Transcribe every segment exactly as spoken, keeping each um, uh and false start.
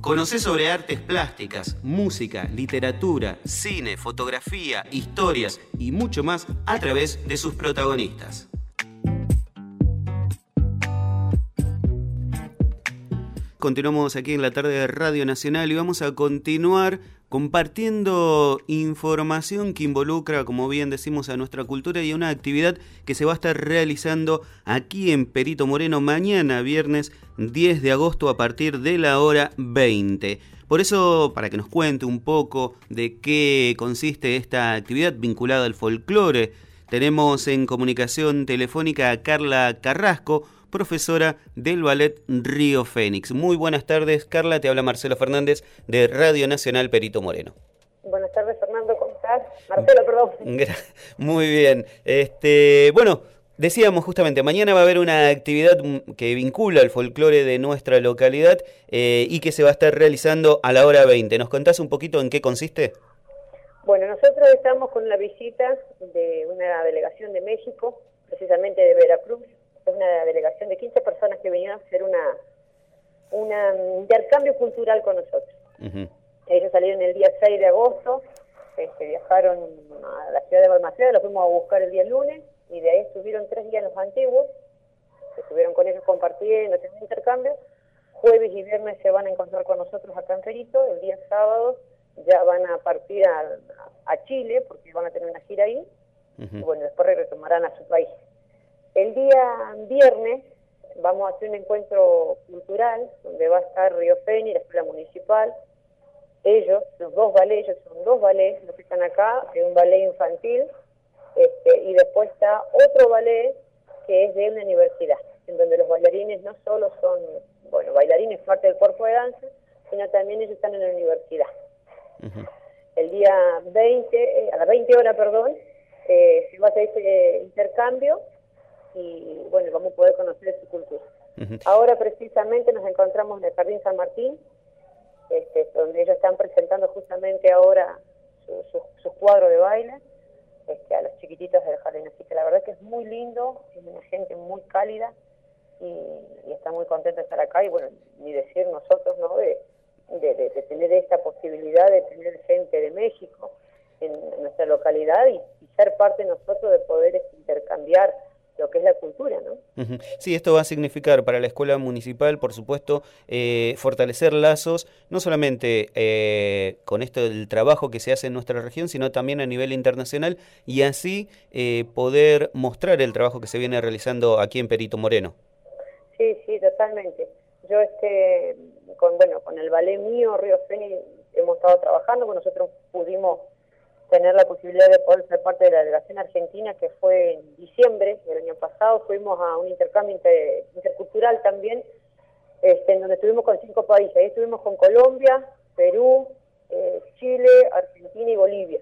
Conocé sobre artes plásticas, música, literatura, cine, fotografía, historias y mucho más a través de sus protagonistas. Continuamos aquí en la tarde de Radio Nacional y vamos a continuar compartiendo información que involucra, como bien decimos, a nuestra cultura y a una actividad que se va a estar realizando aquí en Perito Moreno mañana, viernes diez de agosto, a partir de la hora veinte. Por eso, para que nos cuente un poco de qué consiste esta actividad vinculada al folclore, tenemos en comunicación telefónica a Carla Carrasco, profesora del Ballet Río Fénix. Muy buenas tardes, Carla, te habla Marcelo Fernández de Radio Nacional Perito Moreno. Buenas tardes, Fernando, ¿cómo estás? Marcelo, perdón. Muy bien. Este, bueno, decíamos justamente, mañana va a haber una actividad que vincula el folclore de nuestra localidad eh, y que se va a estar realizando a la hora veinte. ¿Nos contás un poquito en qué consiste? Bueno, nosotros estamos con la visita de una delegación de México, precisamente de Veracruz. Es una delegación de quince personas que vinieron a hacer una, una un intercambio cultural con nosotros. Uh-huh. Ellos salieron el día seis de agosto, este, viajaron a la ciudad de Balmaceda, los fuimos a buscar el día lunes, y de ahí estuvieron tres días en Los Antiguos, estuvieron con ellos compartiendo, haciendo un intercambio. Jueves y viernes se van a encontrar con nosotros acá en Perito, el día sábado ya van a partir a, a Chile, porque van a tener una gira ahí, uh-huh. Y bueno, después retomarán a su país. El día viernes vamos a hacer un encuentro cultural donde va a estar Río Fénix, la escuela municipal. Ellos, los dos ballets, ellos son dos ballets, los que están acá, es un ballet infantil, este, y después está otro ballet que es de una universidad, en donde los bailarines no solo son, bueno, bailarines parte del cuerpo de danza, sino también ellos están en la universidad. Uh-huh. El día veinte, eh, a las veinte horas, perdón, eh, se va a hacer ese intercambio, y bueno, vamos a poder conocer su cultura. Uh-huh. Ahora precisamente nos encontramos en el Jardín San Martín, este, donde ellos están presentando justamente ahora sus su, su cuadros de baile este, a los chiquititos del jardín. Así que la verdad que es muy lindo, es una gente muy cálida y, y está muy contenta de estar acá. Y bueno, ni decir nosotros, ¿no? De, de, de, de tener esta posibilidad de tener gente de México en, en nuestra localidad y, y ser parte nosotros de poder intercambiar lo que es la cultura, ¿no? Uh-huh. Sí, esto va a significar para la escuela municipal, por supuesto, eh, fortalecer lazos, no solamente eh, con esto del trabajo que se hace en nuestra región, sino también a nivel internacional, y así eh, poder mostrar el trabajo que se viene realizando aquí en Perito Moreno. Sí, sí, totalmente. Yo, este, con bueno, con el ballet mío, Río Fénix, hemos estado trabajando, pues nosotros pudimos tener la posibilidad de poder ser parte de la delegación argentina, que fue en diciembre del año pasado. Fuimos a un intercambio inter, intercultural también, este, en donde estuvimos con cinco países. Ahí estuvimos con Colombia, Perú, eh, Chile, Argentina y Bolivia.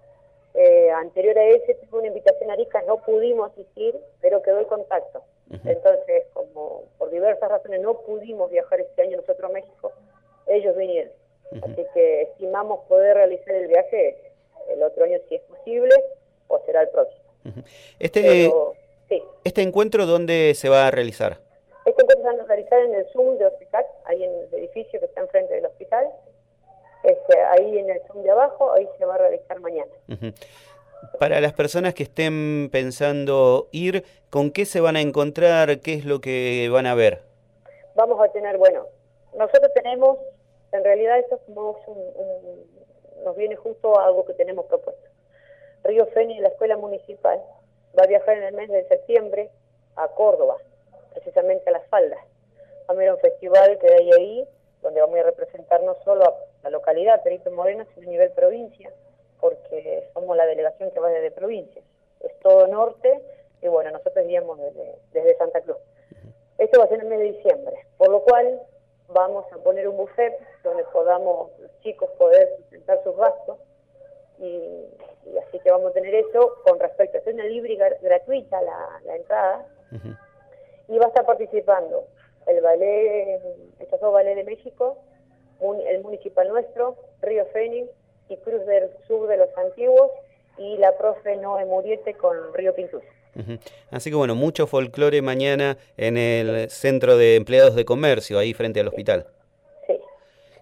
Eh, anterior a ese tuve una invitación a Arica, no pudimos asistir, pero quedó el contacto. Uh-huh. Entonces, como por diversas razones no pudimos viajar este año nosotros a México, ellos vinieron. Uh-huh. Así que estimamos poder realizar el viaje el otro año si es posible, o será el próximo. Este, Pero, sí. ¿Este encuentro dónde se va a realizar? Este encuentro se va a realizar en el Zoom del hospital, ahí en el edificio que está enfrente del hospital. Este, ahí en el Zoom de abajo, ahí se va a realizar mañana. Uh-huh. Para las personas que estén pensando ir, ¿con qué se van a encontrar? ¿Qué es lo que van a ver? Vamos a tener, bueno, nosotros tenemos, en realidad esto es como un... un nos viene justo a algo que tenemos propuesto. Río Fénix, la escuela municipal, va a viajar en el mes de septiembre a Córdoba, precisamente a Las Faldas. Va a haber un festival que hay ahí, donde vamos a representar no solo a la localidad Perito Moreno, sino a nivel provincia, porque somos la delegación que va desde provincias. Es todo norte, y bueno, nosotros iríamos desde, desde Santa Cruz. Esto va a ser en el mes de diciembre, por lo cual vamos a poner un buffet donde podamos los chicos poder sustentar sus gastos y, y así que vamos a tener eso con respecto a hacer una libre y gratuita la, la entrada. Uh-huh. Y va a estar participando el ballet, estos dos ballets de México, un, el municipal nuestro, Río Fénix y Cruz del Sur de los Antiguos, y la profe Noé Muriete con Río Pintus. Uh-huh. Así que bueno, mucho folclore mañana en el Centro de Empleados de Comercio, ahí frente al hospital. Sí, sí.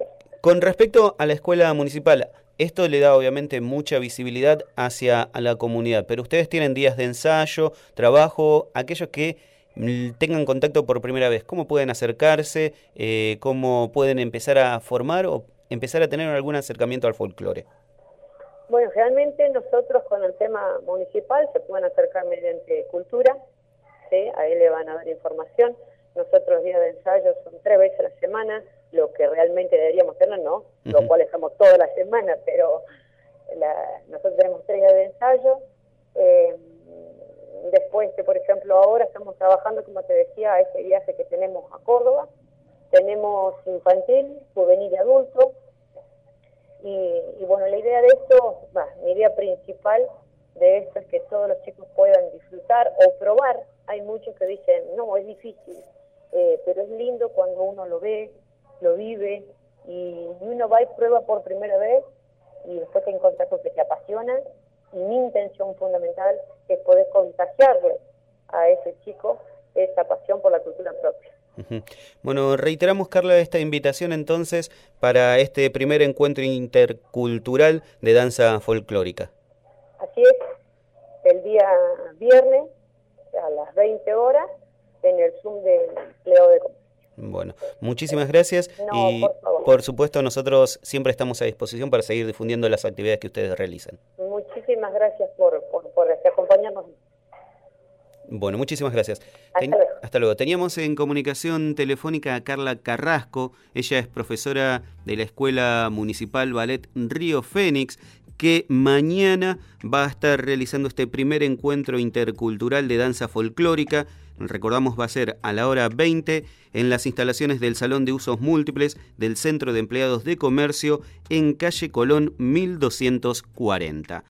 Con respecto a la escuela municipal, esto le da obviamente mucha visibilidad hacia a la comunidad, pero ustedes tienen días de ensayo, trabajo, aquellos que tengan contacto por primera vez, ¿cómo pueden acercarse? Eh, ¿Cómo pueden empezar a formar o empezar a tener algún acercamiento al folclore? Bueno, realmente nosotros con el tema municipal se pueden acercar mediante cultura, ¿sí? Ahí le van a dar información. Nosotros días de ensayo son tres veces a la semana, lo que realmente deberíamos tener, ¿no? Uh-huh. Lo cual estamos toda la semana, pero la, nosotros tenemos tres días de ensayo. Eh, después, que por ejemplo ahora estamos trabajando, como te decía, a ese viaje que tenemos a Córdoba. Tenemos infantil, juvenil y adulto. Y, y bueno, la idea de esto, bah, mi idea principal de esto es que todos los chicos puedan disfrutar o probar. Hay muchos que dicen, no, es difícil, eh, pero es lindo cuando uno lo ve, lo vive, y uno va y prueba por primera vez, y después te encuentras con que te apasiona, y mi intención fundamental es poder contagiarle a ese chico esa pasión por la cultura propia. Uh-huh. Bueno, reiteramos, Carla, esta invitación entonces para este primer encuentro intercultural de danza folclórica. Así es, el día viernes a las veinte horas en el Zoom del Empleo de Comercio. Bueno, muchísimas gracias no, y por favor. por supuesto nosotros siempre estamos a disposición para seguir difundiendo las actividades que ustedes realizan. Muchísimas gracias por, por, por acompañarnos. Bueno, muchísimas gracias. Hasta Ten- luego. Hasta luego. Teníamos en comunicación telefónica a Carla Carrasco. Ella es profesora de la Escuela Municipal Ballet Río Fénix, que mañana va a estar realizando este primer encuentro intercultural de danza folclórica. Recordamos, va a ser a la hora veinte en las instalaciones del Salón de Usos Múltiples del Centro de Empleados de Comercio en calle Colón mil doscientos cuarenta.